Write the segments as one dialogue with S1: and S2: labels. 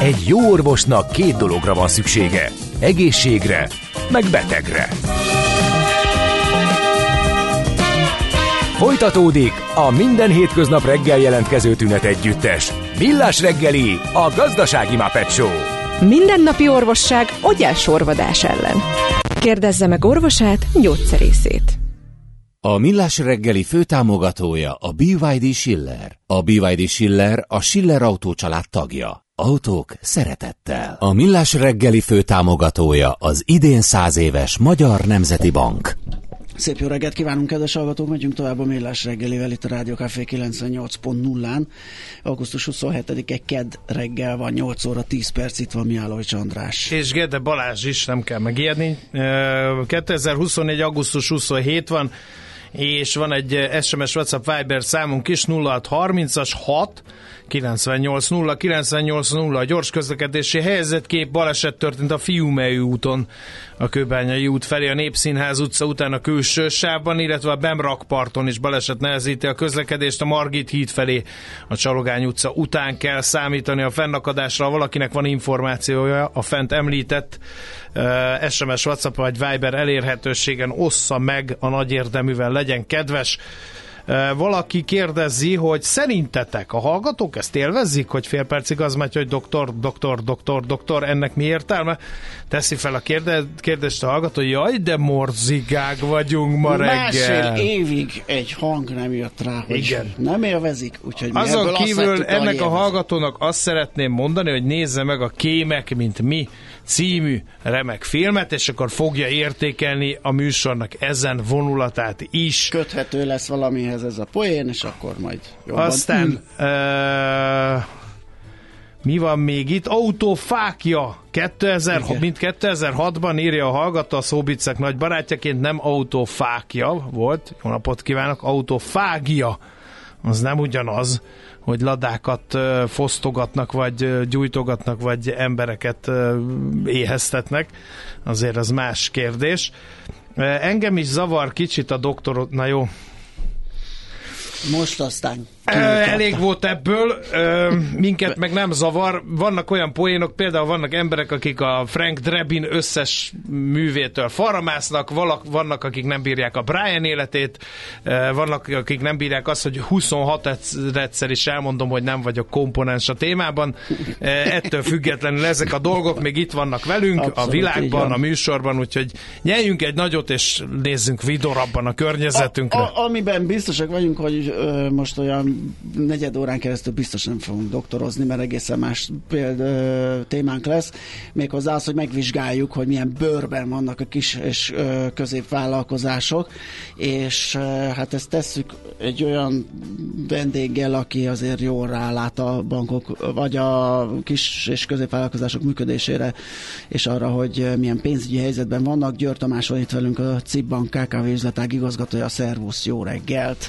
S1: Egy jó orvosnak 2 dologra van szüksége. Egészségre, meg betegre. Folytatódik a minden hétköznap reggel jelentkező tünet együttes. Millás reggeli, a gazdasági Muppet Show.
S2: Mindennapi orvosság ogyásorvadás ellen. Kérdezze meg orvosát, gyógyszerészét.
S3: A Millás reggeli főtámogatója a BYD Schiller. A BYD Schiller a Schiller Autó család tagja. Autók szeretettel. A Millás reggeli főtámogatója az idén 100 éves Magyar Nemzeti Bank.
S4: Szép jó reggelt kívánunk, kedves hallgatók! Megyünk tovább a Millás reggelivel itt a Rádió Café 98.0-án. Augusztus 27-e kedd reggel van, 8 óra 10 perc, itt van Mihálovics András.
S5: És Gede Balázs is, nem kell megijedni. 2024. augusztus 27 van, és van egy SMS WhatsApp Viber számunk is, 0630-as 6 98 0 a gyors közlekedési helyzetkép. Baleset történt a Fiumei úton, a Kőbányai út felé, a Népszínház utca után a külső sávban, illetve a Bemrakparton is baleset nehezíti a közlekedést, a Margit híd felé, a Csalogány utca után kell számítani a fennakadásra. Ha valakinek van információja a fent említett SMS, WhatsApp vagy Viber elérhetőségen, ossza meg a nagy érdeművel, legyen kedves. Valaki kérdezi, hogy szerintetek a hallgatók ezt élvezik, hogy fél percig az megy, hogy doktor, ennek mi értelme? Teszi fel a kérdést a hallgató, hogy jaj, de morzigák vagyunk ma reggel.
S4: Másfél évig egy hang nem jött rá, hogy igen, nem élvezik, úgyhogy mi
S5: azon kívül ennek a hallgatónak azt szeretném mondani, hogy nézze meg a Kémek, mint mi című remek filmet, és akkor fogja értékelni a műsornak ezen vonulatát is.
S4: Köthető lesz valamihez ez a poén, és akkor majd jobban.
S5: Aztán mi van még itt? Autófákja. Mint 2006-ban írja a hallgató, a Szóbicek nagy barátjaként, nem autófákja volt. Jó napot kívánok, autófágia. Az nem ugyanaz, hogy ladákat fosztogatnak, vagy gyújtogatnak, vagy embereket éheztetnek. Azért az más kérdés. Engem is zavar kicsit a doktor... Na jó.
S4: Most aztán...
S5: Elég volt ebből, minket meg nem zavar. Vannak olyan poénok, például vannak emberek, akik a Frank Drebin összes művétől faramásznak, vannak, akik nem bírják a Brian életét, vannak, akik nem bírják azt, hogy 26-szer is elmondom, hogy nem vagyok komponens a témában. Ettől függetlenül ezek a dolgok még itt vannak velünk, abszolút, a világban, a műsorban, úgyhogy nyeljünk egy nagyot, és nézzünk vidorabban a környezetünkre.
S4: Amiben biztosak vagyunk, hogy most olyan negyed órán keresztül biztos nem fogunk doktorozni, mert egészen más témánk lesz. Méghozzá az, hogy megvizsgáljuk, hogy milyen bőrben vannak a kis és középvállalkozások, és hát ezt tesszük egy olyan vendéggel, aki azért jól rálát a bankok, vagy a kis és középvállalkozások működésére, és arra, hogy milyen pénzügyi helyzetben vannak. Győr Tamás van itt velünk, a CIP Bank KKV üzletág igazgatója. Szervusz, jó reggelt!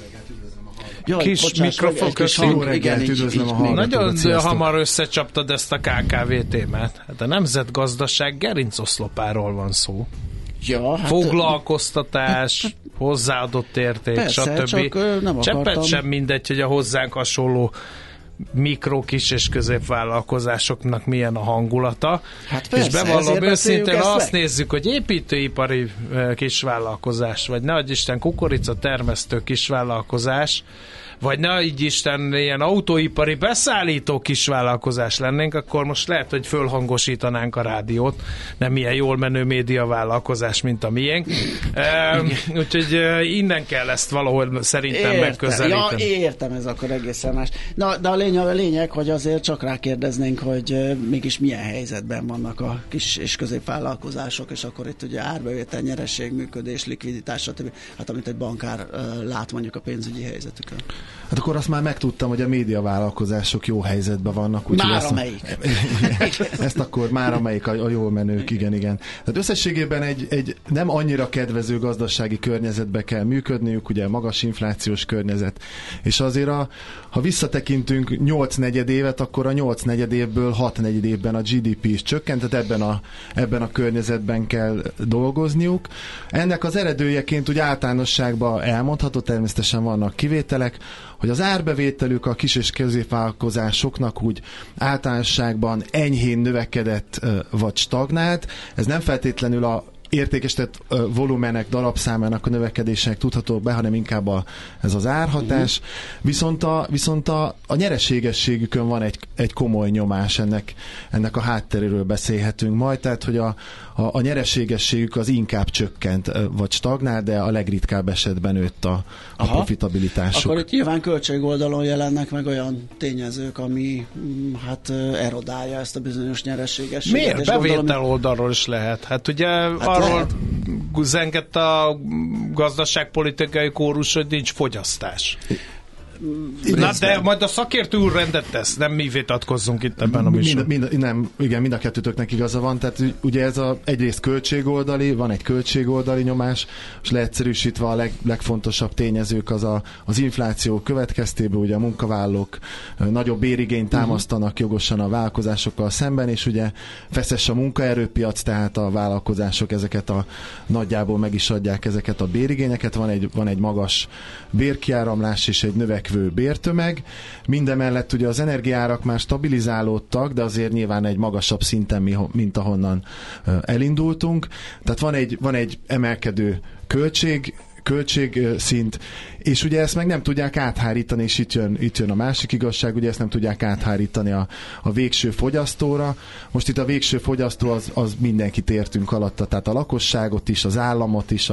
S5: Kis mikrofon, köszönjük.
S4: Üdvözlöm a hallgatókat.
S5: Nagyon hamar összecsaptad ezt a KKV témát. Hát a nemzetgazdaság gerincoszlopáról van szó.
S4: Ja, hát
S5: foglalkoztatás, hozzáadott érték,
S4: persze,
S5: stb. Cseppet sem mindegy, hogy a hozzánk hasonló mikro, kis és középvállalkozásoknak milyen a hangulata.
S4: Hát persze,
S5: és bevallom őszintén azt nézzük, hogy építőipari kisvállalkozás, vagy nehogy Isten kukorica termesztő kisvállalkozás, vagy nehogy Isten ilyen autóipari beszállító kisvállalkozás lennénk, akkor most lehet, hogy fölhangosítanánk a rádiót, nem ilyen jól menő médiavállalkozás, mint a miénk. Úgyhogy innen kell ezt valahol szerintem megközelíteni.
S4: Ja, értem, ez akkor egészen más. Na, de a lényeg, hogy azért csak rákérdeznénk, hogy mégis milyen helyzetben vannak a kis és középvállalkozások, és akkor itt ugye árbevétel, nyereség, működés, likviditás, stb. Hát amit egy bankár lát mondjuk a pénzügyi helyzetükön.
S6: Hát akkor azt már megtudtam, hogy a médiavállalkozások jó helyzetben vannak.
S4: Már amelyik.
S6: Ezt akkor már amelyik a jól menők, igen. Tehát összességében egy nem annyira kedvező gazdasági környezetbe kell működniük, ugye magas inflációs környezet. És azért ha visszatekintünk 8 negyed évet, akkor a 8 negyed évből 6 negyed évben a GDP is csökkent, tehát ebben a környezetben kell dolgozniuk. Ennek az eredőjeként úgy általánosságban elmondható, természetesen vannak kivételek, hogy az árbevételük a kis és középvállalkozásoknak úgy általánosságban enyhén növekedett vagy stagnált. Ez nem feltétlenül a értékesített volumenek, darabszámának a növekedésének tudható be, hanem inkább ez az árhatás. Viszont a nyereségességükön van egy komoly nyomás, ennek a hátteréről beszélhetünk majd, tehát hogy a nyereségességük az inkább csökkent, vagy stagnál, de a legritkább esetben nőtt a profitabilitásuk.
S4: Akkor itt nyilván költségoldalon jelennek meg olyan tényezők, ami hát erodálja ezt a bizonyos nyereségességet.
S5: Miért? Bevétel oldalról is lehet. Hát ugye arról zengett a gazdaságpolitikai kórus, hogy nincs fogyasztás. Na, de majd a szakértő úr rendet tesz, nem mi vitatkozzunk itt ebben a műsorban.
S6: Mind a kettőtöknek igaza van, tehát ugye ez egyrészt költségoldali, van egy költségoldali nyomás, és leegyszerűsítve a legfontosabb tényezők az infláció következtében, ugye a munkavállalók nagyobb bérigényt támasztanak jogosan a vállalkozásokkal szemben, és ugye feszes a munkaerőpiac, tehát a vállalkozások ezeket nagyjából meg is adják ezeket a bérigényeket, van egy magas bérkiáramlás és egy növekvő bértömeg. Mindemellett ugye az energiaárak már stabilizálódtak, de azért nyilván egy magasabb szinten, mint ahonnan elindultunk. Tehát van egy emelkedő költségszint, és ugye ezt meg nem tudják áthárítani, és itt jön a másik igazság, ugye ezt nem tudják áthárítani a végső fogyasztóra. Most itt a végső fogyasztó az mindenkit értünk alatta, tehát a lakosságot is, az államot is,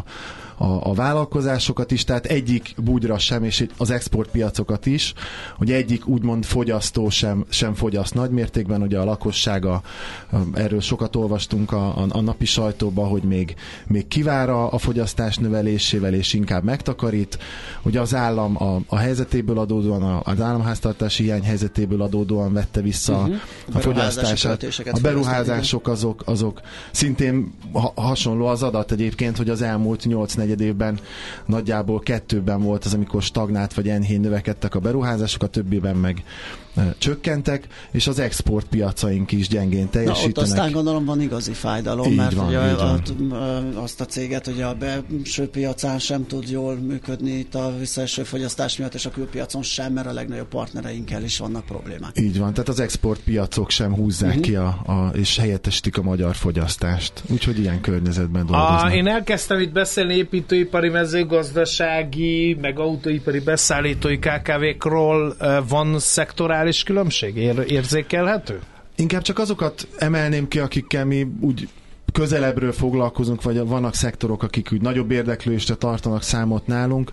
S6: a vállalkozásokat is, tehát egyik búgyra sem, és az exportpiacokat is, hogy egyik úgymond fogyasztó sem fogyaszt nagymértékben, ugye a lakossága, erről sokat olvastunk a napi sajtóban, hogy még kivár a fogyasztás növelésével, és inkább megtakarít. Ugye az állam a helyzetéből adódóan, az államháztartási hiány helyzetéből adódóan vette vissza a fogyasztását. A beruházások azok szintén hasonló az adat egyébként, hogy az elmúlt 8-4 évben nagyjából 2-ben volt az, amikor stagnált vagy enyhén növekedtek a beruházások, a többiben meg csökkentek, és az exportpiacaink is gyengén teljesítenek.
S4: Na, ott aztán gondolom van igazi fájdalom, mert ugye azt a céget ugye a belső piacán sem tud jól működni itt a visszaeső fogyasztás miatt, és a külpiacon sem, mert a legnagyobb partnereinkkel is vannak problémák.
S6: Így van, tehát az exportpiacok sem húzzák ki és helyettesítik a magyar fogyasztást. Úgyhogy ilyen környezetben dolgoznak.
S5: Én elkezdtem itt beszélni építőipari, mezőgazdasági, meg autóipari beszállítói KKV-król. Van szektorális különbség? Érzékelhető?
S6: Inkább csak azokat emelném ki, akikkel mi úgy közelebbről foglalkozunk, vagy vannak szektorok, akik úgy nagyobb érdeklődésre tartanak számot nálunk,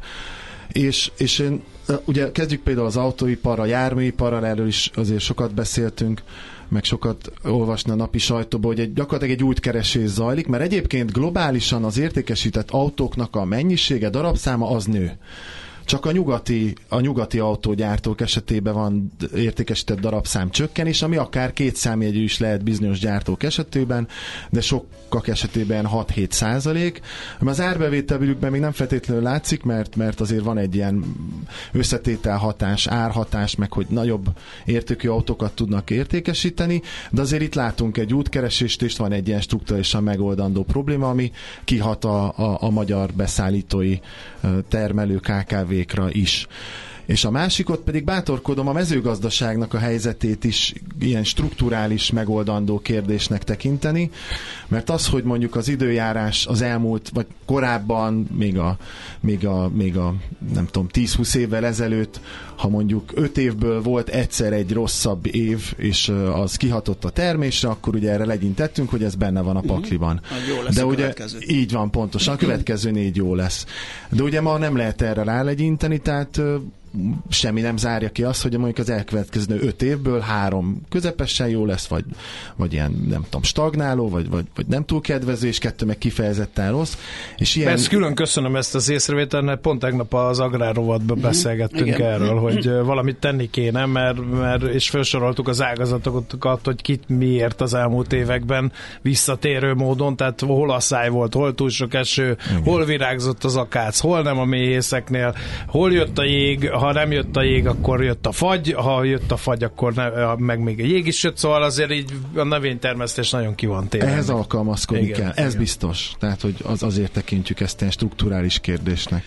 S6: és én, ugye kezdjük például az autóipar, a járműiparral, erről is azért sokat beszéltünk, meg sokat olvasni a napi sajtóban, hogy gyakorlatilag egy útkeresés zajlik, mert egyébként globálisan az értékesített autóknak a mennyisége, darabszáma az nő. Csak a nyugati autógyártók esetében van értékesített darabszám csökkenés, ami akár 2 számjegyű is lehet bizonyos gyártók esetében, de sokak esetében 6-7%. Az árbevételükben még nem feltétlenül látszik, mert azért van egy ilyen összetételhatás, árhatás, meg hogy nagyobb értékű autókat tudnak értékesíteni, de azért itt látunk egy útkeresést, és van egy ilyen strukturálisan megoldandó probléma, ami kihat a magyar beszállítói termelő KKV-kra is. És a másikot pedig bátorkodom a mezőgazdaságnak a helyzetét is ilyen strukturális megoldandó kérdésnek tekinteni, mert az, hogy mondjuk az időjárás az elmúlt, vagy korábban, még a nem tudom, 10-20 évvel ezelőtt, ha mondjuk 5 évből volt egyszer egy rosszabb év, és az kihatott a termésre, akkor ugye erre legyintettünk, hogy ez benne van a pakliban.
S4: Jó lesz. De ugye
S6: így van, pontosan, a következő 4 jó lesz. De ugye ma nem lehet erre rálegyinteni, tehát semmi nem zárja ki azt, hogy mondjuk az elkövetkező 5 évből 3 közepesen jó lesz, vagy ilyen, nem tudom, stagnáló, vagy nem túl kedvező, és 2 meg kifejezetten rossz. És ilyen...
S5: Ezt külön köszönöm ezt az észrevételt, mert pont tegnap az agrárrovatban beszélgettünk erről, hogy valamit tenni kéne, mert és felsoroltuk az ágazatokat, hogy kit miért az elmúlt években visszatérő módon, tehát hol asszály volt, hol túl sok eső, hol virágzott az akác, hol nem a méhészeknél, hol jött a jég, ha nem jött a jég, akkor jött a fagy, ha jött a fagy, akkor meg még a jég is jött, szóval azért így a növénytermesztés nagyon ki van téve.
S6: Ehhez alkalmazkodni kell, ez biztos. Tehát, hogy azért tekintjük ezt egy strukturális kérdésnek.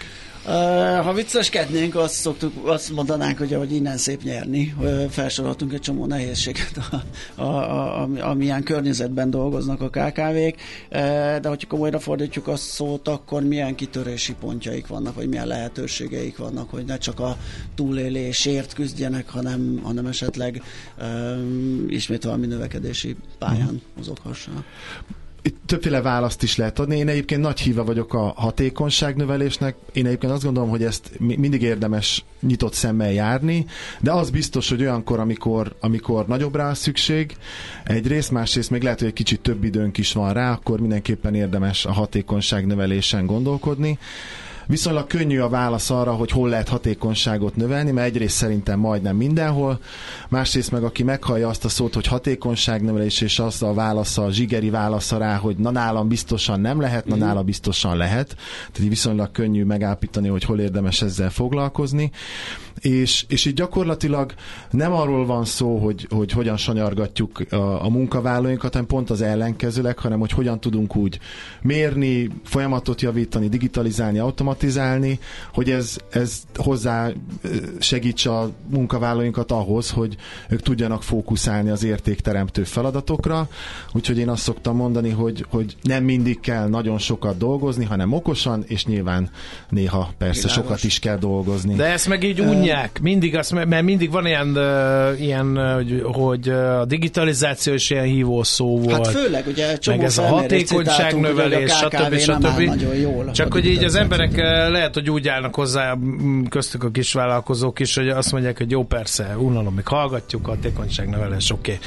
S4: Ha vicceskednénk, azt mondanánk, hogy innen szép nyerni. Felsoroltunk egy csomó nehézséget, amilyen környezetben dolgoznak a KKV-k, de hogyha komolyra fordítjuk a szót, akkor milyen kitörési pontjaik vannak, vagy milyen lehetőségeik vannak, hogy ne csak a túlélésért küzdjenek, hanem esetleg ismét valami növekedési pályán mozoghassanak.
S6: Itt többféle választ is lehet adni. Én egyébként nagy híve vagyok a hatékonyságnövelésnek. Én egyébként azt gondolom, hogy ezt mindig érdemes nyitott szemmel járni, de az biztos, hogy olyankor, amikor nagyobb rá a szükség, egyrészt, másrészt még lehet, hogy egy kicsit több időnk is van rá, akkor mindenképpen érdemes a hatékonyságnövelésen gondolkodni. Viszonylag könnyű a válasz arra, hogy hol lehet hatékonyságot növelni, mert egyrészt szerintem majdnem mindenhol, másrészt meg aki meghallja azt a szót, hogy hatékonyságnövelés, és azt a válasza, a zsigeri válasza rá, hogy na nálam biztosan nem lehet, na nálam biztosan lehet. Tehát viszonylag könnyű megállapítani, hogy hol érdemes ezzel foglalkozni. És így gyakorlatilag nem arról van szó, hogy hogyan sanyargatjuk a munkavállalóinkat, hanem pont az ellenkezőleg, hanem hogy hogyan tudunk úgy mérni, folyamatot javítani, digitalizálni, automatizálni, hogy ez hozzá segítse a munkavállalóinkat ahhoz, hogy ők tudjanak fókuszálni az értékteremtő feladatokra. Úgyhogy én azt szoktam mondani, hogy nem mindig kell nagyon sokat dolgozni, hanem okosan, és nyilván néha persze
S4: Világos.
S6: sokat is kell dolgozni.
S5: De ezt meg így unják. Mert mindig van ilyen hogy a digitalizáció is ilyen hívó szó volt.
S4: Hát főleg, ugye csomó
S5: meg ez a hatékonyságnövelés, stb. Csak hogy így az emberek lehet, hogy úgy állnak hozzá, köztük a kisvállalkozók is, hogy azt mondják, hogy jó, persze, unalom, még hallgatjuk, hatékonyságnövelés, oké.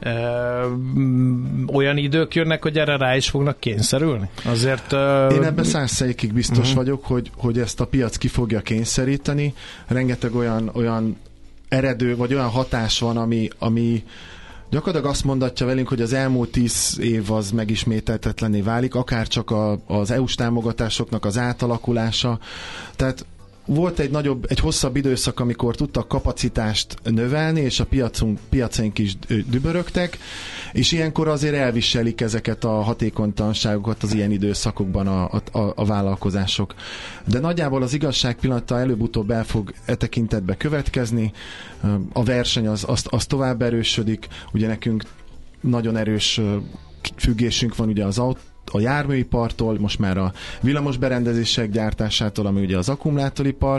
S5: Olyan idők jönnek, hogy erre rá is fognak kényszerülni? Azért...
S6: Én ebben 100%-ig biztos vagyok, hogy ezt a piac ki fogja kényszeríteni. Rengeteg olyan eredő, vagy olyan hatás van, ami gyakorlatilag azt mondatja velünk, hogy az elmúlt 10 év az megismételtetlenné válik, akár csak az EU-s támogatásoknak az átalakulása. Tehát volt egy hosszabb időszak, amikor tudtak kapacitást növelni, és a piacaink is dübörögtek, és ilyenkor azért elviselik ezeket a hatékonytalanságokat az ilyen időszakokban a vállalkozások. De nagyjából az igazság pillanata előbb-utóbb el fog tekintetbe következni, a verseny az tovább erősödik, ugye nekünk nagyon erős függésünk van ugye a járműipartól, most már a villamos berendezések gyártásától, ami ugye az akkumulátoripar,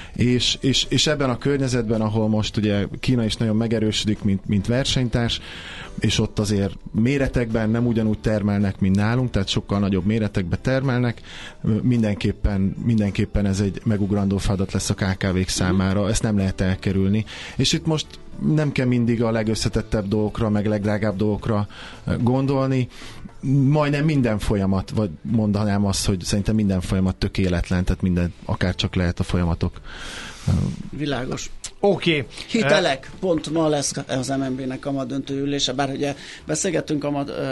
S6: és ebben a környezetben, ahol most ugye Kína is nagyon megerősödik, mint versenytárs, és ott azért méretekben nem ugyanúgy termelnek, mint nálunk, tehát sokkal nagyobb méretekben termelnek, mindenképpen ez egy megugrandó feladat lesz a KKV-k számára, ezt nem lehet elkerülni. És itt most nem kell mindig a legösszetettebb dolgokra, meg legdrágább dolgokra gondolni, majdnem minden folyamat, vagy mondanám azt, hogy szerintem minden folyamat tökéletlen, tehát minden, akár csak lehet a folyamatok.
S4: Világos.
S5: Oké.
S4: Hitelek. Pont ma lesz az MNB-nek kamatdöntő ülése, bár ugye beszélgettünk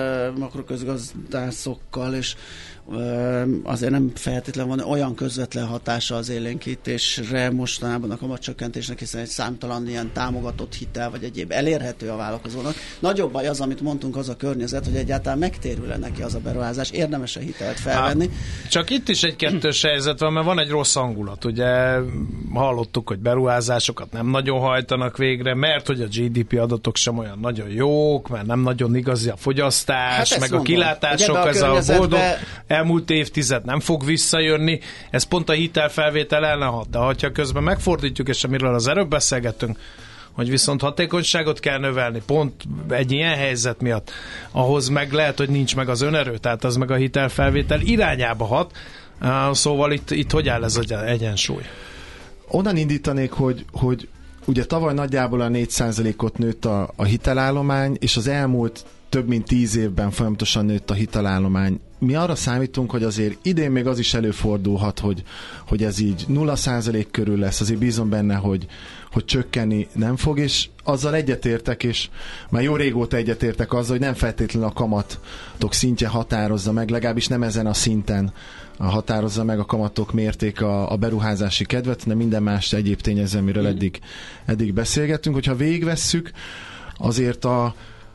S4: makroközgazdászokkal, és azért nem feltétlenül van olyan közvetlen hatása az élénkítésre mostanában a kamatcsökkentésnek, hiszen egy számtalan ilyen támogatott hitel vagy egyéb elérhető a vállalkozónak. Nagyobb baj az, amit mondtunk, az a környezet, hogy egyáltalán megtérül-e neki az a beruházás, érdemes-e hitelt felvenni.
S5: Csak itt is egy kettős helyzet van, mert van egy rossz hangulat. Ugye hallottuk, hogy beruházásokat nem nagyon hajtanak végre, mert hogy a GDP adatok sem olyan nagyon jók, mert nem nagyon igazi a fogyasztás, meg mondom, a kilátások, ez a boldog elmúlt évtized nem fog visszajönni, ez pont a hitelfelvétel ellen hat. De ha közben megfordítjuk, és amiről az előbb beszélgettünk, hogy viszont hatékonyságot kell növelni, pont egy ilyen helyzet miatt, ahhoz meg lehet, hogy nincs meg az önerő, tehát az meg a hitelfelvétel irányába hat, szóval itt hogy áll ez az egyensúly?
S6: Onnan indítanék, hogy ugye tavaly nagyjából a 4%-ot nőtt a hitelállomány, és az elmúlt több mint 10 évben folyamatosan nőtt a hitelállomány. Mi arra számítunk, hogy azért idén még az is előfordulhat, hogy ez így 0% körül lesz, azért bízom benne, hogy csökkenni nem fog, és azzal egyetértek, és már jó régóta egyetértek azzal, hogy nem feltétlenül a kamatok szintje határozza meg, legalábbis nem ezen a szinten határozza meg a kamatok mérték a beruházási kedvet, de minden más egyéb tényező, amiről eddig beszélgettünk. Hogyha végigvesszük, azért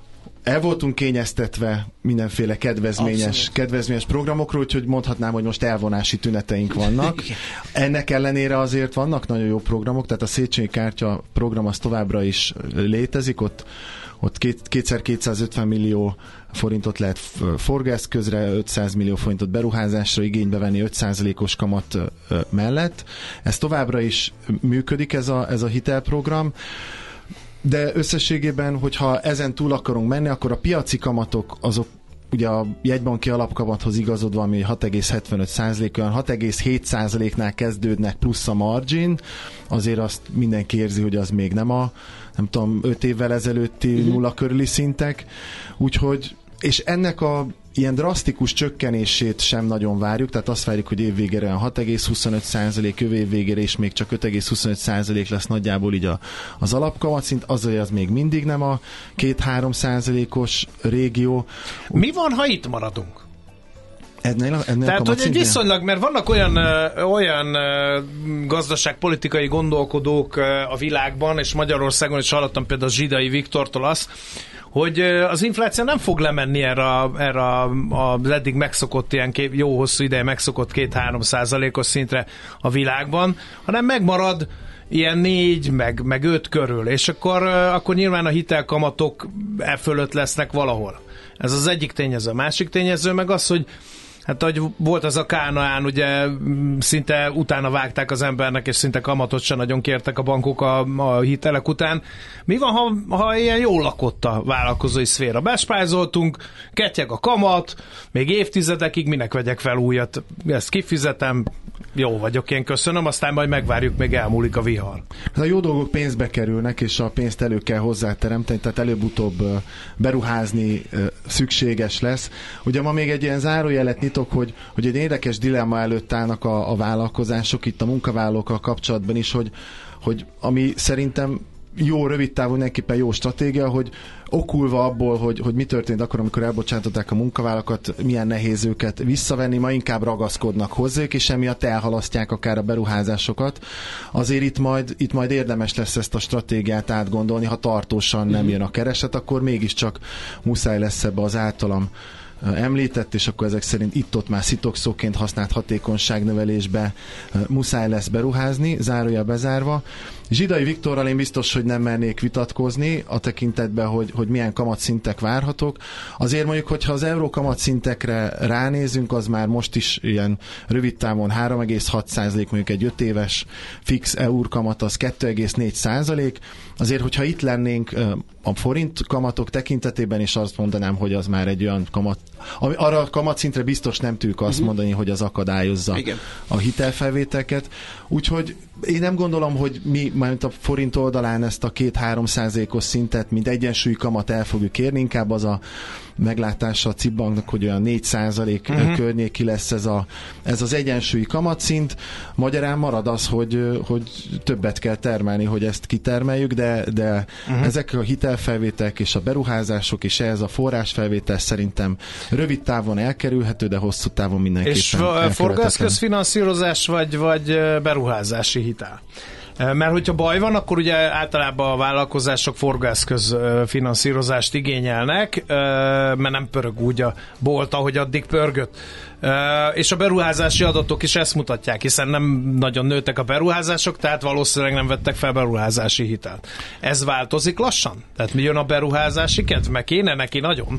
S6: el voltunk kényeztetve mindenféle kedvezményes programokról, úgyhogy mondhatnám, hogy most elvonási tüneteink vannak. Ennek ellenére azért vannak nagyon jó programok, tehát a Széchenyi kártya program az továbbra is létezik, ott kétszer 250 millió forintot lehet forgóeszközre, 500 millió forintot beruházásra igénybe venni 5%-os kamat mellett. Ez továbbra is működik, ez a hitelprogram. De összességében, hogyha ezen túl akarunk menni, akkor a piaci kamatok azok ugye a jegybanki alapkamathoz igazodva, ami 6,75%, olyan 6,7%-nál kezdődnek plusz a margin, azért azt mindenki érzi, hogy az még nem 5 évvel ezelőtti nulla körüli szintek, úgyhogy, és ennek a ilyen drasztikus csökkenését sem nagyon várjuk, tehát azt várjuk, hogy évvégére 6,25%, jövő év végére is még csak 5,25% lesz nagyjából így az alapkamatszint, az még mindig nem a 2-3%-os régió.
S5: Mi van, ha itt maradunk?
S6: Ennél
S5: tehát, hogy egy viszonylag, mert vannak olyan gazdaságpolitikai gondolkodók a világban, és Magyarországon is hallottam például Zsidai Viktortól azt, hogy az infláció nem fog lemenni erre az eddig megszokott, ilyen jó hosszú ideje megszokott 2-3%-os szintre a világban, hanem megmarad ilyen 4, meg 5 körül, és akkor nyilván a hitelkamatok fölött lesznek valahol. Ez az egyik tényező. A másik tényező meg az, hogy hát ahogy volt az a Kánaán, ugye szinte utána vágták az embernek, és szinte kamatot sem nagyon kértek a bankok a hitelek után. Mi van, ha ilyen jól lakott a vállalkozói szféra? Bespájzoltunk, ketyeg a kamat, még évtizedekig minek vegyek fel újat? Ezt kifizetem, jó vagyok, én köszönöm, aztán majd megvárjuk, még elmúlik a vihar.
S6: A jó dolgok pénzbe kerülnek, és a pénzt elő kell hozzáteremteni, tehát előbb-utóbb beruházni szükséges lesz. Ugye ma még egy ilyen zárójelet nyitok, hogy egy érdekes dilemma előtt állnak a vállalkozások, itt a munkavállalókkal kapcsolatban is, hogy ami szerintem jó, rövid távon mindenképpen jó stratégia, hogy okulva abból, hogy mi történt akkor, amikor elbocsátották a munkavállalókat, milyen nehéz őket visszavenni, ma inkább ragaszkodnak hozzájuk, és emiatt elhalasztják akár a beruházásokat. Azért itt majd érdemes lesz ezt a stratégiát átgondolni, ha tartósan nem jön a kereset, akkor mégiscsak muszáj lesz ebbe az általam említett, és akkor ezek szerint itt-ott már szitokszóként használt hatékonyságnövelésbe muszáj lesz beruházni, zárójel bezárva. Zsidai Viktorral én biztos, hogy nem mernék vitatkozni a tekintetben, hogy milyen kamatszintek várhatók. Azért mondjuk, hogyha az euró kamatszintekre ránézünk, az már most is ilyen rövid távon 3,6%, mondjuk egy 5 éves fix eur kamat az 2,4%. Azért, hogyha itt lennénk a forint kamatok tekintetében, és azt mondanám, hogy az már egy olyan kamat, arra a kamatszintre biztos nem tudjuk azt mondani, hogy az akadályozza a hitelfelvételket. Úgyhogy én nem gondolom, hogy mi majd a forint oldalán ezt a 2-3%-os szintet, mint egyensúlyi kamat el fogjuk érni, inkább az a meglátása a CIP banknak, hogy olyan 4% környéki lesz ez az egyensúlyi kamatszint. Magyarán marad az, hogy többet kell termelni, hogy ezt kitermeljük, de ezek a hitelfelvételek és a beruházások és ehhez a forrásfelvétel szerintem rövid távon elkerülhető, de hosszú távon mindenképpen
S5: és forgásköz-finanszírozás vagy beruházási hitel? Mert hogyha baj van, akkor ugye általában a vállalkozások forgásköz finanszírozást igényelnek, mert nem pörög úgy a bolt, ahogy addig pörgött. És a beruházási adatok is ezt mutatják, hiszen nem nagyon nőttek a beruházások, tehát valószínűleg nem vettek fel beruházási hitelt. Ez változik lassan? Tehát mi jön a beruházási kedv? Meg kéne neki nagyon?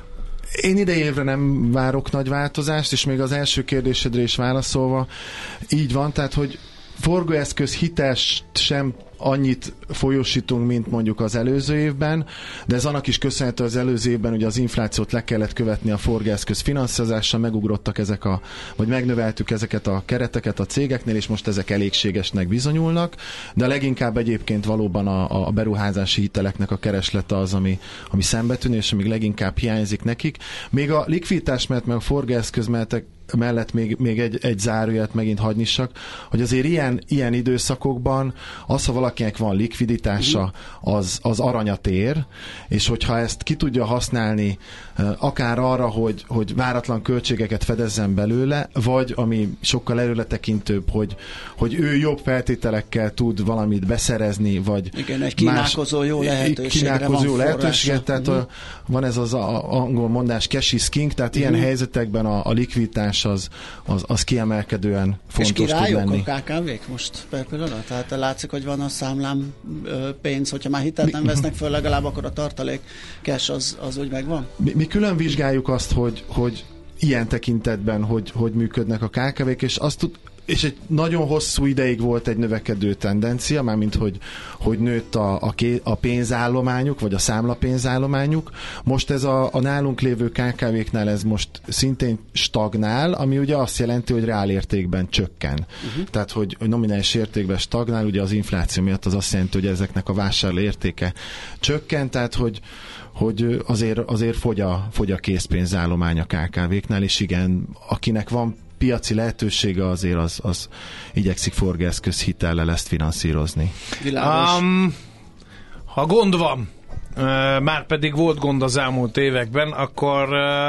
S6: Én idei évre nem várok nagy változást, és még az első kérdésedre is válaszolva így van, tehát hogy forgóeszköz hitest sem annyit folyósítunk, mint mondjuk az előző évben, de ez annak is köszönhető, az előző évben ugye az inflációt le kellett követni a forgóeszköz finanszírozással, megugrottak vagy megnöveltük ezeket a kereteket a cégeknél, és most ezek elégségesnek bizonyulnak, de leginkább egyébként valóban a beruházási hiteleknek a kereslete az, ami szembetűnő, és amíg leginkább hiányzik nekik. Még a likviditás mellett, meg a forgóeszköz mellett mellett még egy zárójelet megint hagynissak, hogy azért ilyen időszakokban az, ha valakinek van likviditása, az aranyat ér, és hogyha ezt ki tudja használni akár arra, hogy váratlan költségeket fedezzen belőle, vagy ami sokkal előletekintőbb, hogy ő jobb feltételekkel tud valamit beszerezni, vagy
S4: igen, egy kínálkozó jó lehetőséget,
S6: tehát van ez az angol mondás cash is king, tehát ilyen helyzetekben a likviditás az kiemelkedően fontos tud lenni. És királyok
S4: a KKV-k most per pillanat? Tehát látszik, hogy van a számlám pénz, hogyha már hitelt nem vesznek föl, legalább akkor a tartalék cash az úgy megvan?
S6: Mi külön vizsgáljuk azt, hogy ilyen tekintetben, hogy működnek a KKV-k, és egy nagyon hosszú ideig volt egy növekedő tendencia, mármint hogy nőtt a pénzállományuk, vagy a számlapénzállományuk. Most ez a nálunk lévő KKV-knál ez most szintén stagnál, ami ugye azt jelenti, hogy reálértékben csökken. Tehát, hogy nominális értékben stagnál, ugye az infláció miatt az azt jelenti, hogy ezeknek a vásárló értéke csökken, tehát, hogy azért fogy a készpénzállomány a KKV-knál, és igen, akinek van piaci lehetősége, azért az igyekszik forgóeszköz hitellel ezt finanszírozni.
S5: Ha gond van, már pedig volt gond az elmúlt években, akkor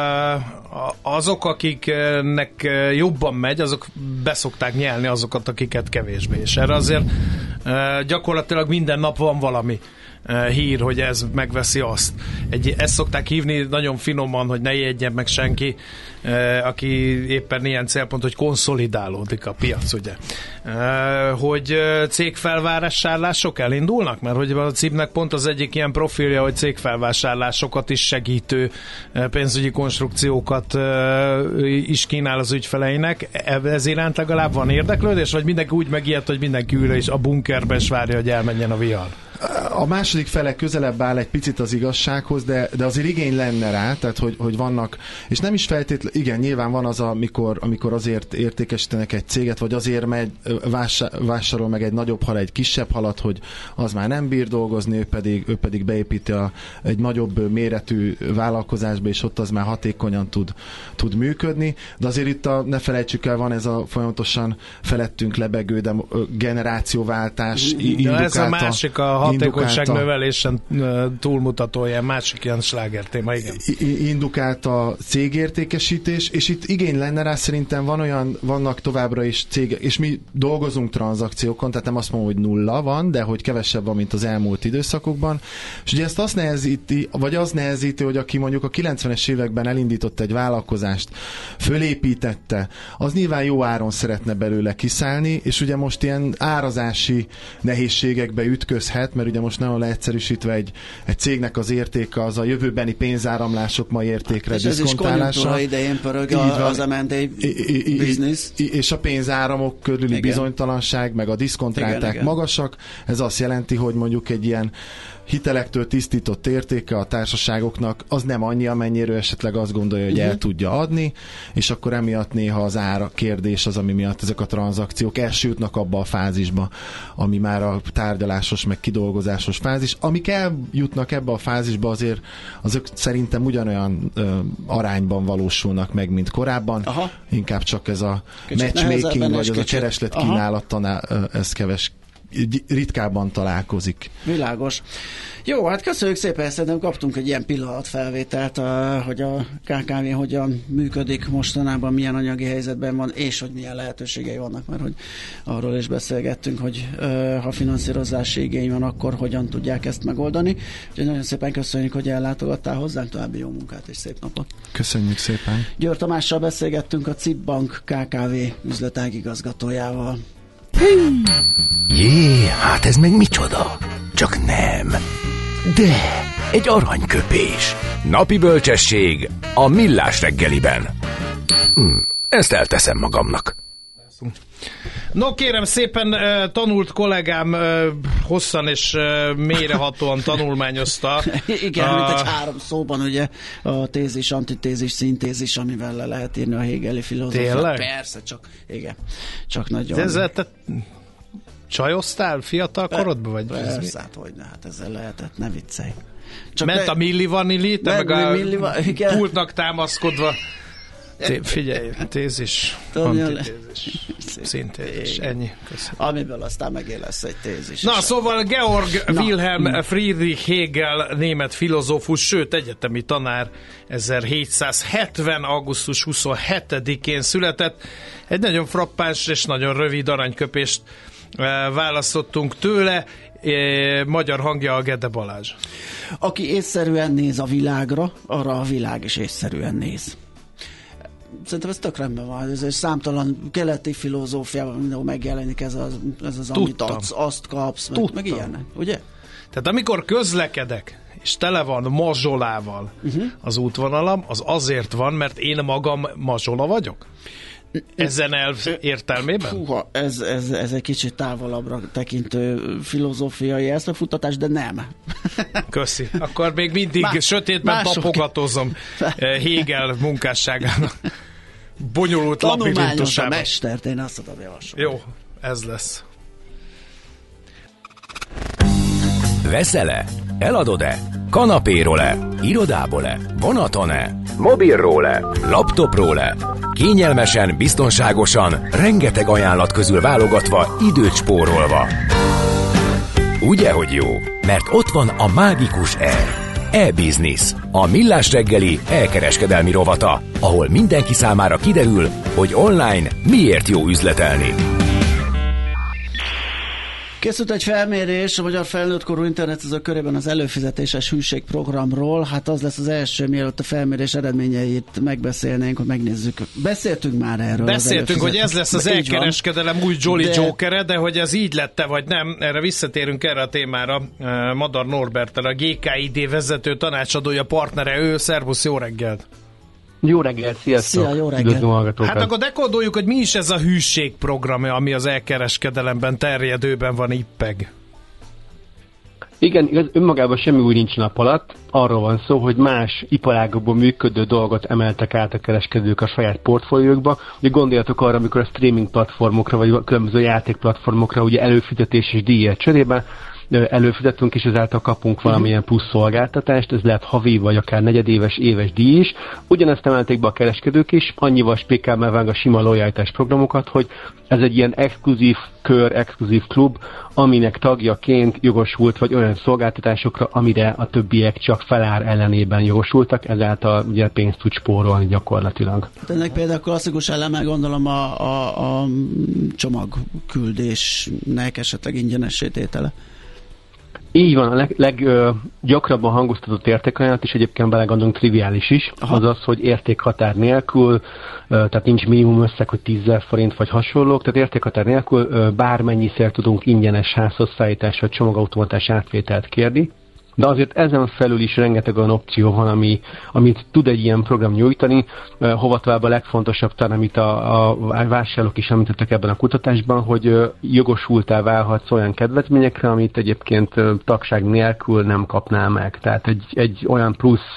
S5: azok, akiknek jobban megy, azok beszokták nyelni azokat, akiket kevésbé. És erre azért gyakorlatilag minden nap van valami hír, hogy ez megveszi azt. Ezt szokták hívni nagyon finoman, hogy ne jegyen meg senki, aki éppen ilyen célpont, hogy konszolidálódik a piac, ugye. Hogy cégfelvásárlások elindulnak? Mert hogy a CIB-nek pont az egyik ilyen profilja, hogy cégfelvásárlásokat is segítő pénzügyi konstrukciókat is kínál az ügyfeleinek. Ez iránt legalább van érdeklődés, vagy mindenki úgy megijed, hogy mindenki ül és a bunkerbe és várja, hogy elmenjen a vihar?
S6: A második fele közelebb áll egy picit az igazsághoz, de azért igény lenne rá, tehát hogy vannak, és nem is feltétlenül, igen, nyilván van az, amikor azért értékesítenek egy céget, vagy azért vásárol meg egy nagyobb hal, egy kisebb halat, hogy az már nem bír dolgozni, ő pedig beépíti egy nagyobb méretű vállalkozásba, és ott az már hatékonyan tud működni, de azért itt ne felejtsük el, van ez a folyamatosan felettünk lebegő generációváltás indukálta.
S5: Ez a másik, a hatékonyság növelésen túlmutató ilyen másik ilyen slágertéma, igen.
S6: Indukált a cégértékesítés, és itt igény lenne rá, szerintem vannak továbbra is cégek, és mi dolgozunk tranzakciókon, tehát nem azt mondom, hogy nulla van, de hogy kevesebb van, mint az elmúlt időszakokban. És ugye ezt azt nehezíti, hogy aki mondjuk a 90-es években elindított egy vállalkozást, fölépítette, az nyilván jó áron szeretne belőle kiszállni, és ugye most ilyen árazási nehézségekbe ütközhet, mert ugye most nagyon leegyszerűsítve egy cégnek az értéke az a jövőbeni pénzáramlások mai értékre diszkontálása. És ez is konjunktúra
S4: idején pörög az M&A biznisz.
S6: És a pénzáramok körüli bizonytalanság, meg a diszkontráták magasak. Ez azt jelenti, hogy mondjuk egy ilyen hitelektől tisztított értéke a társaságoknak az nem annyi, amennyiről esetleg azt gondolja, hogy el tudja adni, és akkor emiatt néha az ára kérdés az, ami miatt ezek a tranzakciók elsőtnek abba a fázisba, ami már a tárgyalásos, meg kidolgozásos fázis. Amik eljutnak ebbe a fázisba, azért azok szerintem ugyanolyan arányban valósulnak meg, mint korábban. Aha. Inkább csak ez a matchmaking, vagy az a kereslet kínálattanál, ez ritkábban találkozik.
S4: Világos. Jó, hát köszönjük szépen, szerintem kaptunk egy ilyen pillanatfelvételt, hogy a KKV hogyan működik mostanában, milyen anyagi helyzetben van, és hogy milyen lehetőségei vannak, mert hogy arról is beszélgettünk, hogy ha finanszírozási igény van, akkor hogyan tudják ezt megoldani. Úgyhogy nagyon szépen köszönjük, hogy ellátogattál hozzánk, további jó munkát és szép napot.
S6: Köszönjük szépen.
S4: Győr Tamással beszélgettünk, a CIB Bank KKV üzletág igazgatójával.
S1: Jé, hát ez meg micsoda? Csak nem. De, egy aranyköpés. Napi bölcsesség a Millás reggeliben. Ezt elteszem magamnak.
S5: No, kérem szépen, tanult kollégám hosszan és mélyrehatóan tanulmányozta.
S4: Igen, mint egy 3 szóban, ugye a tézis, antitézis, szintézis, amivel le lehet írni a hegeli filozófiát.
S5: Tényleg?
S4: Persze, csak nagyon.
S5: Ezzel te csajoztál fiatal korodban? Vagy
S4: persze, hát hogyne, hát ezzel lehetett, ne viccelj.
S5: Ment a milli vanilli, te meg a pultnak támaszkodva. Figyelj, tézis, antitézis, szintézis, ennyi. Köszönöm.
S4: Amiből aztán megint lesz egy tézis.
S5: Na, szóval Georg Wilhelm Friedrich Hegel, német filozófus, sőt egyetemi tanár, 1770. augusztus 27-én született. Egy nagyon frappáns és nagyon rövid aranyköpést választottunk tőle. Magyar hangja a Gede Balázs. Aki
S4: észszerűen néz a világra, arra a világ is észszerűen néz. Szerintem ez tök rendben van. Ez egy számtalan keleti filozófiában mindenhol megjelenik ez az amit adsz, azt kapsz, meg ilyenek, ugye?
S5: Tehát amikor közlekedek, és tele van mazsolával az útvonalam, az azért van, mert én magam mazsola vagyok? Ezen elv értelmében?
S4: Húha, ez egy kicsit távolabbra tekintő filozófiai eszmefuttatás, de nem.
S5: Köszi. Akkor még mindig sötétben tapogatózom Hegel munkásságának bonyolult labirintusában.
S4: Tanulmányos a mestert, én azt tudom javasolni.
S5: Jó, ez lesz.
S1: Veszel-e? Eladod-e? Kanapéról-e? Irodából-e? Vonaton-e? Mobilról-e? Laptopról-e? Kényelmesen, biztonságosan, rengeteg ajánlat közül válogatva, időt spórolva. Ugye, hogy jó? Mert ott van a mágikus e-business, a Millás reggeli e-kereskedelmi rovata, ahol mindenki számára kiderül, hogy online miért jó üzletelni.
S4: Készült egy felmérés a magyar felnőttkorú internetezők körében az előfizetéses hűségprogramról. Hát az lesz az első, mielőtt a felmérés eredményeit megbeszélnénk, hogy megnézzük. Beszéltünk már erről.
S5: Beszéltünk, hogy ez lesz az elkereskedelem új Jolly Jokere, de hogy ez így lett-e, vagy nem, erre visszatérünk erre a témára. Madar Norberttel, a GKID vezető tanácsadója, partnere ő. Szervusz, jó reggelt!
S7: Jó reggelt, sziasztok!
S4: Szia, jó reggelt!
S5: Hát akkor dekódoljuk, hogy mi is ez a hűségprogram, ami az elkereskedelemben terjedőben van ippeg.
S7: Igen, igaz, önmagában semmi új nincs nap alatt. Arról van szó, hogy más iparágokban működő dolgot emeltek át a kereskedők a saját portfóliókba. Ugye gondoljatok arra, amikor a streaming platformokra, vagy a különböző játékplatformokra ugye előfizetés és díjért cserében előfizetünk, és ezáltal kapunk valamilyen plusz szolgáltatást, ez lehet havi, vagy akár negyedéves, éves díj is. Ugyanezt emelték be a kereskedők is, annyival spékelve a sima lojalitás programokat, hogy ez egy ilyen exkluzív kör, exkluzív klub, aminek tagjaként jogosult, vagy olyan szolgáltatásokra, amire a többiek csak felár ellenében jogosultak, ezáltal ugye pénzt tud spórolni gyakorlatilag.
S4: Ennek például klasszikus eleme, gondolom a csomagküldésnek esetleg ingyenessé tétele.
S7: Így van, a leggyakrabban hangoztatott értékajánlat, és egyébként belegondolunk triviális is, az az, hogy értékhatár nélkül, tehát nincs minimum összeg, hogy 10 000 forint vagy hasonlók, tehát értékhatár nélkül bármennyiszer tudunk ingyenes házhoz szállításra csomagautomatás átvételt kérni. De azért ezen felül is rengeteg olyan opció van, amit tud egy ilyen program nyújtani. Hova tovább a legfontosabb talán, amit a vásárlók is említettek ebben a kutatásban, hogy jogosultá válhatsz olyan kedvezményekre, amit egyébként tagság nélkül nem kapnál meg. Tehát egy olyan plusz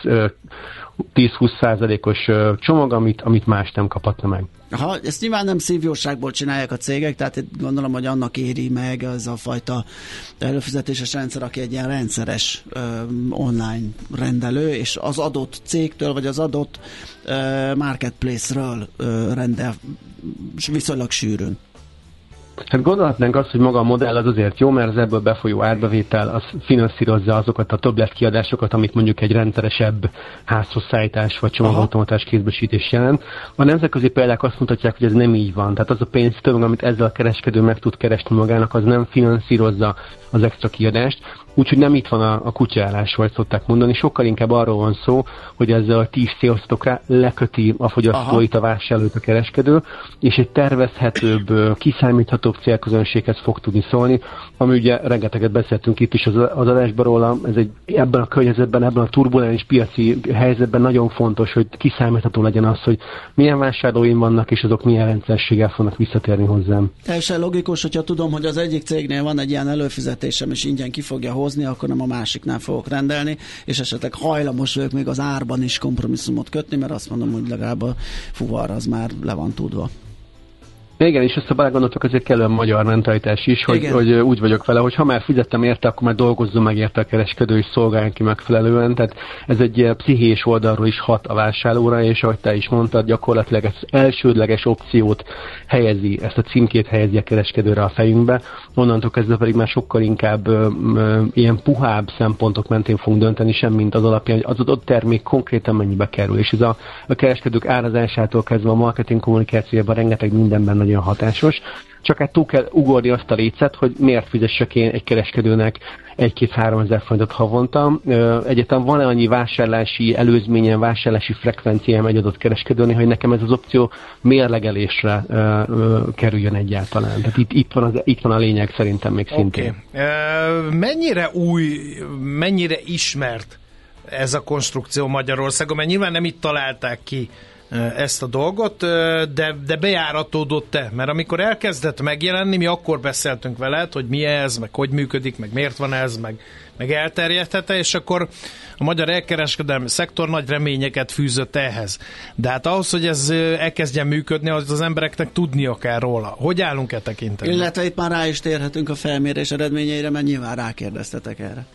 S7: 10-20%-os csomag, amit más nem kaphatna meg.
S4: Aha, ezt nyilván nem szívjóságból csinálják a cégek, tehát itt gondolom, hogy annak éri meg az a fajta előfizetéses rendszer, aki egy ilyen rendszeres online rendelő, és az adott cégtől, vagy az adott marketplace-ről rendel viszonylag sűrűn.
S7: Hát gondolhatnánk azt, hogy maga a modell az azért jó, mert az ebből befolyó árbevétel az finanszírozza azokat a többletkiadásokat, amit mondjuk egy rendszeresebb házhoz szállítás vagy csomagautomatás kézbesítés jelent. A nemzetközi példák azt mutatják, hogy ez nem így van. Tehát az a pénztömeg, amit ezzel a kereskedő meg tud keresni magának, az nem finanszírozza az extra kiadást. Úgyhogy nem itt van a kutyálás, vagy szokták mondani, sokkal inkább arról van szó, hogy ezzel a 10 célzatokra leköti a fogyasztóit, a vásárlóit a kereskedő, és egy tervezhetőbb, kiszámíthatóbb célközönséghez fog tudni szólni, ami ugye rengeteget beszéltünk itt is az adásban róla, ez ebben a környezetben, ebben a turbulens piaci helyzetben nagyon fontos, hogy kiszámítható legyen az, hogy milyen vásárlóim vannak, és azok milyen rendszerséggel fognak visszatérni hozzám. Teljesen
S4: logikus, hogyha tudom, hogy az egyik cégnél van egy ilyen előfizetésem, és ingyen ki fogja hozni, akkor nem a másiknál fogok rendelni, és esetleg hajlamos vagyok még az árban is kompromisszumot kötni, mert azt mondom, hogy legalább a fuvar az már le van tudva.
S7: Igen, és ezt a belegondoltok, azért kellően magyar mentalitás is, hogy úgy vagyok vele, hogy ha már fizettem érte, akkor már dolgozzon meg érte a kereskedő, és szolgáljon ki megfelelően. Tehát ez egy pszichés oldalról is hat a vásárlóra, és ahogy te is mondtad, gyakorlatilag ez elsődleges opciót helyezi, ezt a címkét helyezi a kereskedőre a fejünkbe. Onnantól kezdve pedig már sokkal inkább ilyen puhább szempontok mentén fogunk dönteni, sem mint az alapján, hogy az adott termék konkrétan mennyibe kerül. És ez a kereskedők árazásától kezdve a marketing kommunikációban rengeteg mindenben nagyon hatásos, csak hát túl kell ugorni azt a lécet, hogy miért fizessek én egy kereskedőnek 1-2-3 ezer forintot havonta. Egyáltalán van-e annyi vásárlási előzményen, vásárlási frekvenciám egy adott kereskedőnél, hogy nekem ez az opció mérlegelésre kerüljön egyáltalán. Tehát itt van a lényeg szerintem még szintén.
S5: Mennyire új, mennyire ismert ez a konstrukció Magyarországon? Mert nyilván nem itt találták ki ezt a dolgot, de bejáratódott-e? Mert amikor elkezdett megjelenni, mi akkor beszéltünk veled, hogy mi ez, meg hogy működik, meg miért van ez, meg elterjedhet-e, és akkor a magyar elkereskedelmi szektor nagy reményeket fűzött ehhez. De hát ahhoz, hogy ez elkezdjen működni, az embereknek tudnia kell róla. Hogy állunk e tekintetben?
S4: Illetve itt már rá is térhetünk a felmérés eredményeire, mert nyilván rákérdeztetek erre.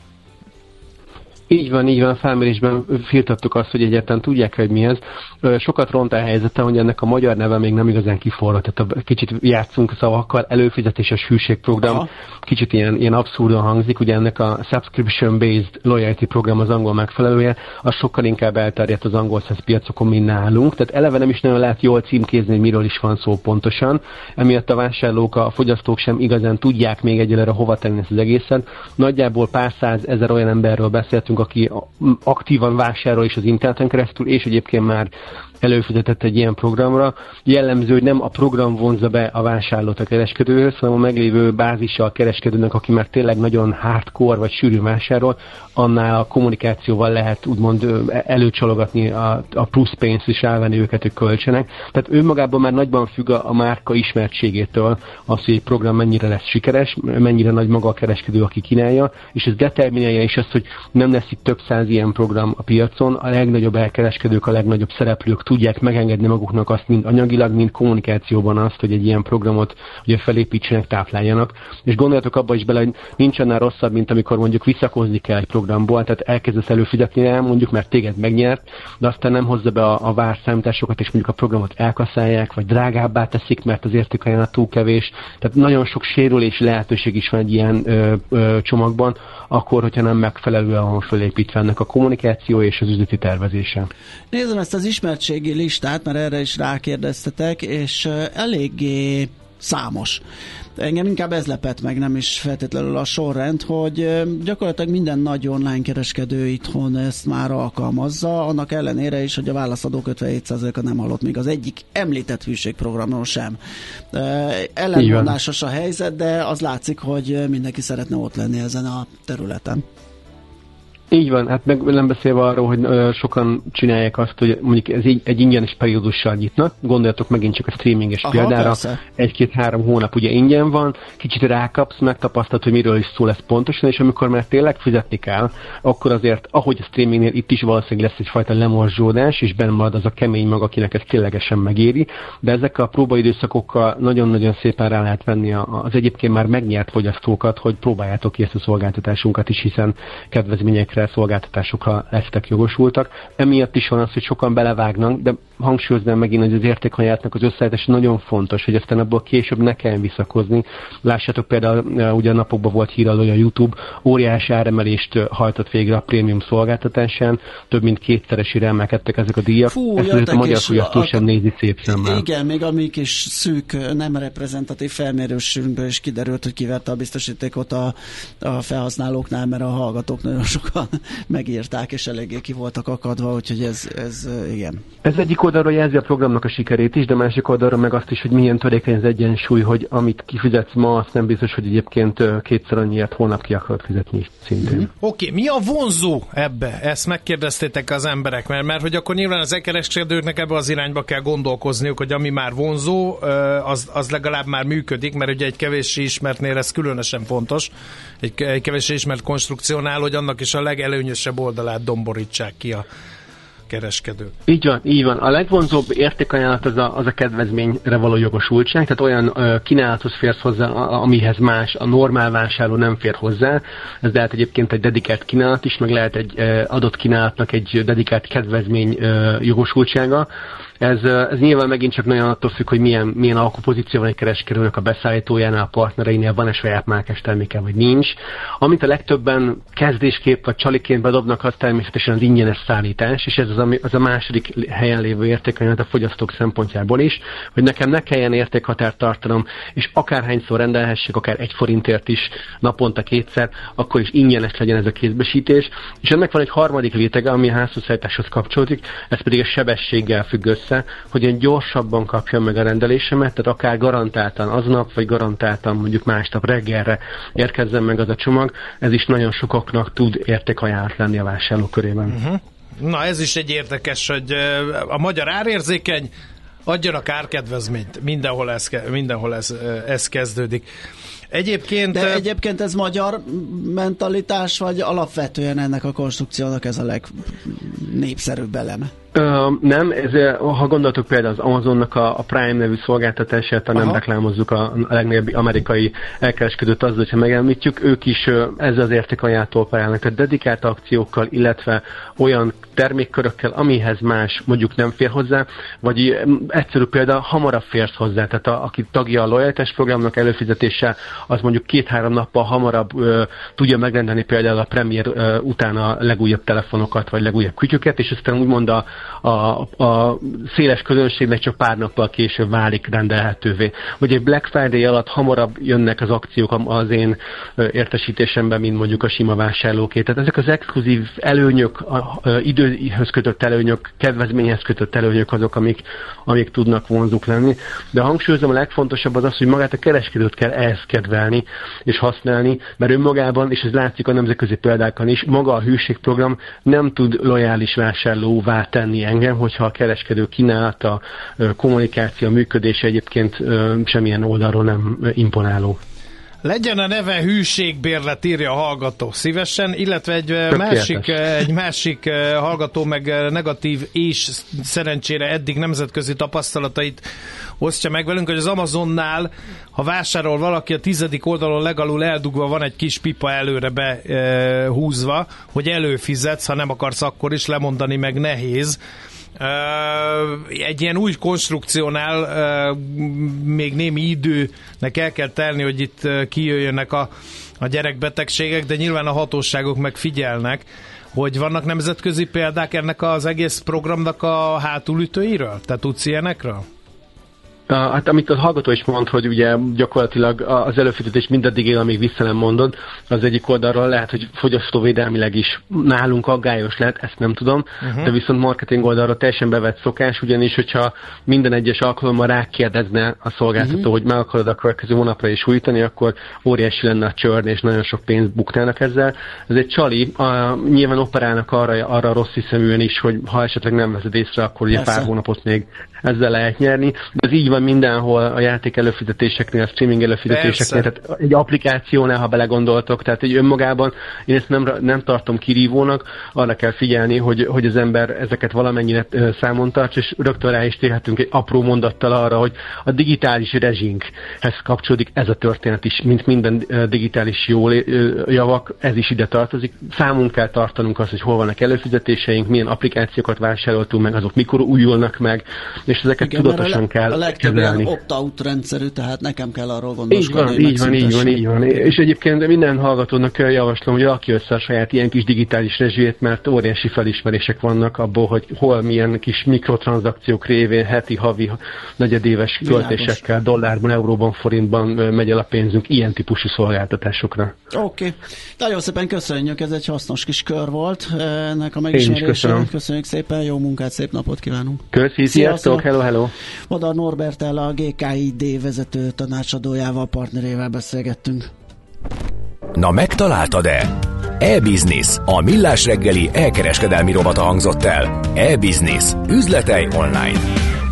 S7: Így van, a felmérésben firtattuk azt, hogy egyáltalán tudják, hogy mi ez. Sokat ront a helyzete, hogy ennek a magyar neve még nem igazán kiforrott. Tehát kicsit játszunk szavakkal, előfizetéses hűségprogram, aha. Kicsit ilyen abszurdan hangzik, ugye ennek a subscription-based loyalty program az angol megfelelője, az sokkal inkább elterjedt az angol száz piacokon, mint nálunk. Tehát eleve nem is nagyon lehet jól címkézni, hogy miről is van szó pontosan. Emiatt a vásárlók, a fogyasztók sem igazán tudják még egyelőre hova tenni ezt az egészet. Nagyjából pár százezer olyan emberről beszéltünk, aki aktívan vásárol is az interneten keresztül, és egyébként már előfizetett egy ilyen programra. Jellemző, hogy nem a program vonzza be a vásárlót a kereskedőhöz, hanem a meglévő bázisa a kereskedőnek, aki már tényleg nagyon hardcore vagy sűrű vásárol, annál a kommunikációval lehet úgymond előcsalogatni a plusz pénzt és elvenni őket, hogy költsenek. Tehát önmagában már nagyban függ a márka ismertségétől az, hogy egy program mennyire lesz sikeres, mennyire nagy maga a kereskedő, aki kínálja, és ez determinálja is azt, hogy nem lesz itt több száz ilyen program a piacon, a legnagyobb elkereskedők, a legnagyobb szereplők tudják megengedni maguknak azt, mind anyagilag, mind kommunikációban azt, hogy egy ilyen programot ugye felépítsenek, tápláljanak. És gondoljatok abba is bele, hogy nincs annál rosszabb, mint amikor mondjuk visszakozni kell egy programból, tehát elkezdesz előfizetni rá, mondjuk, mert téged megnyert, de aztán nem hozza be a várszámításokat, és mondjuk a programot elkasszálják, vagy drágábbá teszik, mert az értékajánlat túl kevés. Tehát nagyon sok sérülési lehetőség is van egy ilyen csomagban, akkor, hogyha nem megfelelően van felépítve ennek a kommunikáció és az üzleti tervezése.
S4: Nézem ezt az ismertségi listát, mert erre is rákérdeztetek, és eléggé számos. Engem inkább ez lepett meg, nem is feltétlenül a sorrend, hogy gyakorlatilag minden nagy online kereskedő itthon ezt már alkalmazza, annak ellenére is, hogy a válaszadók 57%-a nem hallott még az egyik említett hűségprogramról sem. Ellenmondásos a helyzet, de az látszik, hogy mindenki szeretne ott lenni ezen a területen.
S7: Így van, hát meg nem beszélve arról, hogy sokan csinálják azt, hogy mondjuk ez egy ingyenes periódussal nyitnak, gondoljatok megint csak a streaminges példára, 1-2-3 hónap ugye ingyen van, kicsit rákapsz, megtapasztalod, hogy miről is szól ez pontosan, és amikor már tényleg fizetni kell, akkor azért, ahogy a streamingnél itt is valószínűleg lesz egyfajta lemorzsódás, és benne marad az a kemény mag, akinek ez ténylegesen megéri, de ezekkel a próbaidőszakokkal nagyon-nagyon szépen rá lehet venni az egyébként már megnyert fogyasztókat, hogy próbáljátok ki ezt a szolgáltatásunkat is, hiszen kedvezményekre, szolgáltatásokra lesztek jogosultak. Emiatt is van az, hogy sokan belevágnak, de hangsúlyoznám megint, hogy az értékajánlatnak az összeállítása nagyon fontos, hogy aztán abból később ne kelljen visszakozni. Lássátok például, ugye a napokban volt hír arról, hogy a YouTube óriási áremelést hajtott végre a prémium szolgáltatásán, több mint 2-szeresére emelkedtek ezek a díjak. Ezt a magyar fogyasztó sem nézi szép szemmel.
S4: Igen, még a mi kis szűk, nem reprezentatív felmérésünkből is kiderült, hogy kiverte a biztosítékot a felhasználóknál, mert a hallgatók nagyon sokan megírták, és eléggé ki voltak akadva, úgyhogy ez igen.
S7: Ez egyik oldalról jelzi a programnak a sikerét is, de másik oldalról meg azt is, hogy milyen törékeny az egyensúly, hogy amit kifizetsz ma, azt nem biztos, hogy egyébként kétszer annyiért holnap ki akarod fizetni szintén.
S5: Oké, mi a vonzó ebbe? Ezt megkérdeztétek az emberek, mert hogy akkor nyilván az e-kereskedőknek ebbe az irányba kell gondolkozniuk, hogy ami már vonzó, az legalább már működik, mert ugye egy kevéssé ismertnél ez különösen fontos, egy kevéssé ismert konstrukciónál, hogy annak is a legelőnyösebb oldalát domborítsák ki a kereskedők.
S7: Így van. A legvonzóbb értékajánlat az a kedvezményre való jogosultság, tehát olyan kínálathoz férsz hozzá, amihez más, a normál vásárló nem fér hozzá. Ez lehet egyébként egy dedikált kínálat is, meg lehet egy adott kínálatnak egy dedikált kedvezmény jogosultsága. Ez nyilván megint csak nagyon attól függ, hogy milyen alkupozíció van egy kereskedőnek a beszállítójánál, a partnereinél, van-e saját márkás terméke, vagy nincs. Amit a legtöbben kezdésképp vagy csaliként bedobnak, az természetesen az ingyenes szállítás, és ez az a második helyen lévő értékanyag a fogyasztók szempontjából is, hogy nekem ne kelljen értékhatárt tartanom, és akárhányszor rendelhessek, akár 1 forintért is, naponta 2-szer, akkor is ingyenes legyen ez a kézbesítés. És ennek van egy harmadik rétege, ami a házhozszállításhoz kapcsolódik, ez pedig a sebességgel függ össze, hogy én gyorsabban kapjam meg a rendelésemet, tehát akár garantáltan aznap, vagy garantáltan mondjuk másnap reggelre érkezzen meg az a csomag, ez is nagyon sokaknak tud értékajánlat lenni a vásárló körében.
S5: Uh-huh. Na ez is egy érdekes, hogy a magyar árérzékeny, adjanak árkedvezményt, mindenhol ez kezdődik.
S4: De egyébként ez magyar mentalitás, vagy alapvetően ennek a konstrukciónak ez a legnépszerűbb eleme?
S7: Nem, ha gondoltuk például az Amazonnak a Prime nevű szolgáltatását, nem reklámozzuk a legnagyobb amerikai elkereskedőt azzal, hogyha megemlítjük, ők is ezzel az értékajánlattól operálnak, tehát dedikált akciókkal, illetve olyan termékkörökkel, amihez más mondjuk nem fér hozzá, vagy egyszerű példa, hamarabb férsz hozzá, tehát aki tagja a lojalitás programnak előfizetéssel, az mondjuk 2-3 nappal hamarabb tudja megrendelni például a Premier után a legújabb telefonokat, vagy legújabb kütyüket, és aztán úgymond a széles közönségnek csak pár nappal később válik rendelhetővé. Vagy egy Black Friday alatt hamarabb jönnek az akciók az én értesítésemben, mint mondjuk a sima vásárlóké. Tehát ezek az exkluzív előnyök, időhöz kötött előnyök, kedvezményhez kötött előnyök azok, amik tudnak vonzók lenni. De hangsúlyozom, a legfontosabb az, hogy magát a kereskedőt kell ehhez kedvelni és használni, mert önmagában, és ez látszik a nemzetközi példákon is, maga a hűségprogram nem tud lojális vásárlóvá tenni engem, hogyha a kereskedő kínálata, kommunikáció, a működése egyébként semmilyen oldalról nem imponáló.
S5: Legyen a neve hűségbérlet, írja a hallgató szívesen, illetve egy másik hallgató meg negatív és szerencsére eddig nemzetközi tapasztalatait osztja meg velünk, hogy az Amazonnál, ha vásárol valaki, a 10. oldalon legalul eldugva van egy kis pipa előre behúzva, hogy előfizetsz, ha nem akarsz akkor is lemondani, meg nehéz. Egy ilyen új konstrukciónál még némi időnek el kell telni, hogy itt kijöjjönnek a gyerekbetegségek, de nyilván a hatóságok meg figyelnek, hogy vannak nemzetközi példák ennek az egész programnak a hátulütőiről? Te tudsz ilyenekről?
S7: Hát amit a hallgató is mond, hogy ugye gyakorlatilag az előfizetés mindaddig él, amíg vissza nem mondod, az egyik oldalról lehet, hogy fogyasztóvédelmileg is nálunk aggályos lehet, ezt nem tudom, de viszont marketing oldalról teljesen bevett szokás, ugyanis hogyha minden egyes alkalommal rákérdezne a szolgáltató, hogy meg akarod a következő hónapra is újítani, akkor óriási lenne a csörn, és nagyon sok pénzt buknának ezzel. Ez egy csali, nyilván operálnak arra rossz hiszeműen is, hogy ha esetleg nem veszed észre, akkor ugye pár hónapot még ezzel lehet nyerni, de ez így van mindenhol a játék előfizetéseknél, a streaming előfizetéseknél, tehát egy applikációnál, ha belegondoltok, tehát egy önmagában én ezt nem tartom kirívónak, arra kell figyelni, hogy az ember ezeket valamennyire számon tarts, és rögtön rá is térhetünk egy apró mondattal arra, hogy a digitális rezsinkhez kapcsolódik ez a történet is, mint minden digitális javak, ez is ide tartozik. Számunk kell tartanunk azt, hogy hol vannak előfizetéseink, milyen applikációkat vásároltunk meg, azok mikor újulnak meg, és ezeket tudatosan kell
S4: a legtöbb ilyen opt-out rendszerű, tehát nekem kell arról gondoskodni.
S7: Így van. És egyébként minden hallgatónak javaslom, hogy rakja össze a saját ilyen kis digitális rezsijét, mert óriási felismerések vannak abból, hogy hol milyen kis mikrotranszakciók révén heti, havi, negyedéves költésekkel, dollárban, euróban, forintban megy el a pénzünk ilyen típusú szolgáltatásokra.
S4: Oké. Nagyon szépen köszönjük, ez egy hasznos kis kör volt ennek a megismerésére. Köszönjük szépen, jó munkát, szép napot kívánunk.
S7: Sziasztok, hello.
S4: Madar Norberttel, a GKID vezető tanácsadójával, partnerével beszélgettünk.
S1: Na megtaláltad-e? E-Business, a Millás reggeli elkereskedelmi rovata hangzott el. E-Business, üzletei online.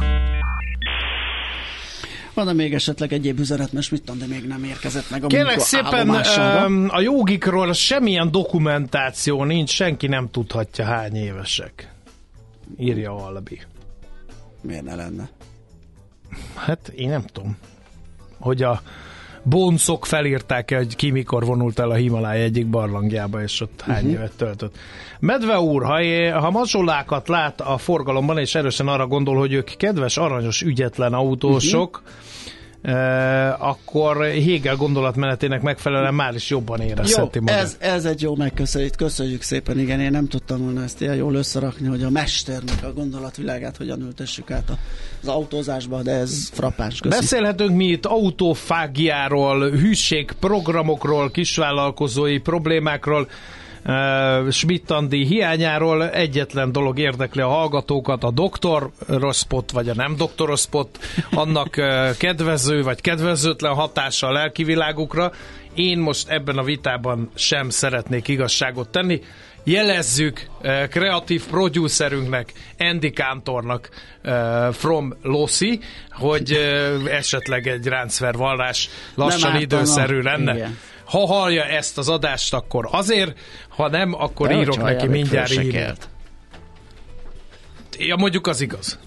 S4: Van-e még esetleg egyéb üzenet, mert mit tudom, de még nem érkezett meg a
S5: kérlek szépen, a jogikról semmilyen dokumentáció nincs, senki nem tudhatja hány évesek. írja a Albi.
S4: Miért ne lenne?
S5: Hát én nem tudom, hogy a bonszok felírták-e, hogy ki mikor vonult el a Himalája egyik barlangjába, és ott hány évet töltött. Medve úr, ha mazsolákat lát a forgalomban, és erősen arra gondol, hogy ők kedves, aranyos, ügyetlen autósok, akkor Hegel gondolatmenetének megfelelően már is jobban érezheti magát.
S4: Ez egy jó megközelít, köszönjük szépen, igen, én nem tudtam volna ezt ilyen jól összerakni, hogy a mesternek a gondolatvilágát hogyan ültessük át az autózásba, de ez frappáns.
S5: Beszélhetünk mi itt autófágiáról, hűségprogramokról, kisvállalkozói problémákról, Schmidt-Andi hiányáról. Egyetlen dolog érdekli a hallgatókat, a doktorspot vagy a nem doktorspot, annak kedvező vagy kedvezőtlen hatása a lelki világukra. Én most ebben a vitában sem szeretnék igazságot tenni. Jelezzük kreatív producerünknek, Andy Cantornak from Lossi, hogy esetleg egy ráncvervallás lassan időszerű lenne. Igen. Ha hallja ezt az adást, akkor azért, ha nem, akkor írok neki mindjárt e-mailt. Ja, mondjuk az igaz.